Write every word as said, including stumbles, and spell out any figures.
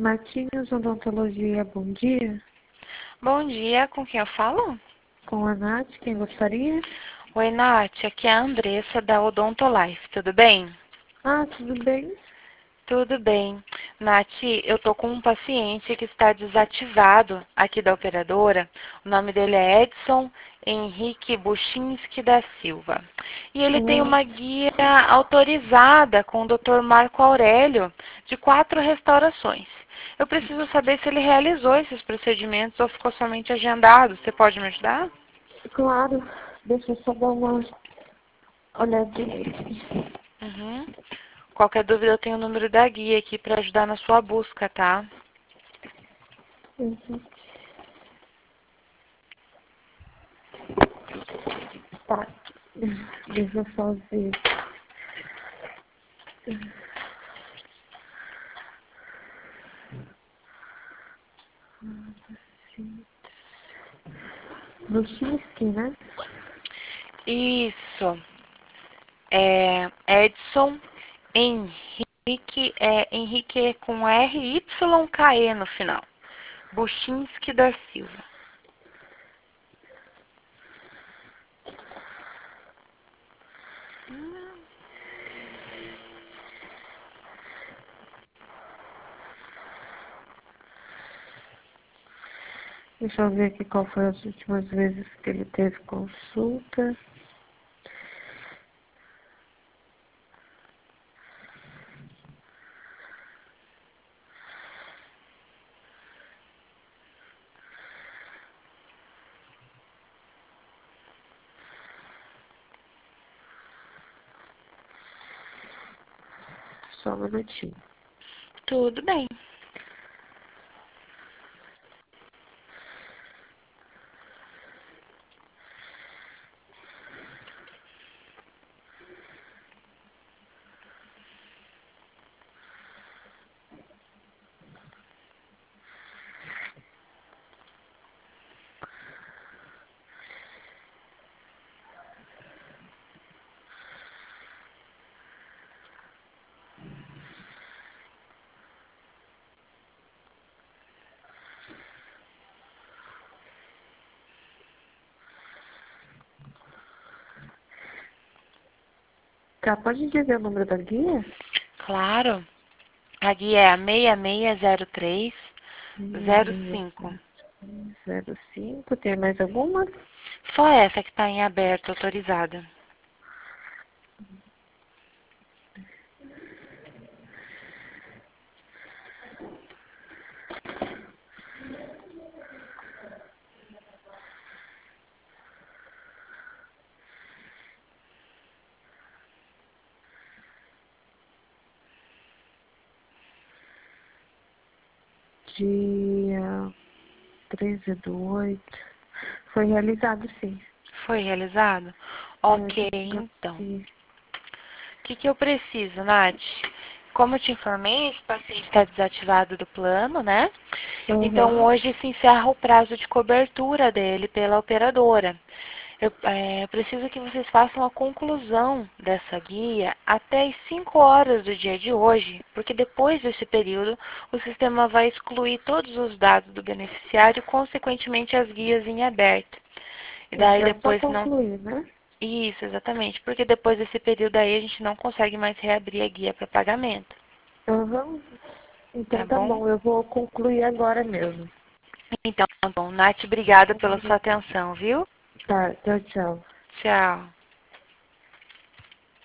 Martins Odontologia, bom dia. Bom dia, com quem eu falo? Com a Nath, quem gostaria? Oi, Nath, aqui é a Andressa da Odontolife, tudo bem? Ah, tudo bem? Tudo bem. Nath, eu tô com um paciente que está desativado aqui da operadora. O nome dele é Edson Henrique Buchinski da Silva. E ele tem Hum, uma guia autorizada com o doutor Marco Aurélio de quatro restaurações. Eu preciso saber se ele realizou esses procedimentos ou ficou somente agendado. Você pode me ajudar? claro, deixa eu só dar uma olhadinha aqui. Uhum. Qualquer dúvida, eu tenho o número da guia aqui para ajudar na sua busca, tá? Uhum. Tá, deixa eu só ver. Buchinski, né? Isso. É Edson Henrique, é Henrique é com R Y K E no final. Buchinski da Silva. Deixa eu ver aqui qual foi as últimas vezes que ele teve consulta. Só um minutinho. Tudo bem. Tá, pode dizer o número da guia? Claro. A guia é a seis seis zero três zero cinco. Zero cinco, tem mais alguma? Só essa que está em aberto, autorizada. Dia treze do oito. Foi realizado, sim. Foi realizado? É, Ok, deixa eu então. ver. O que, que eu preciso, Nath? Como eu te informei, esse paciente está desativado do plano, né? Então, Uhum. hoje se encerra o prazo de cobertura dele pela operadora. Eu é, preciso que vocês façam a conclusão dessa guia até as cinco horas do dia de hoje, porque depois desse período, o sistema vai excluir todos os dados do beneficiário e, consequentemente, as guias em aberto. E daí Então é só depois não. concluir, né? Isso, exatamente, porque depois desse período aí a gente não consegue mais reabrir a guia para pagamento, Uhum. tá Então tá bom? bom, eu vou concluir agora mesmo. Então, bom, Nath, obrigada pela sua atenção, viu? Tá, tchau, tchau. Tchau.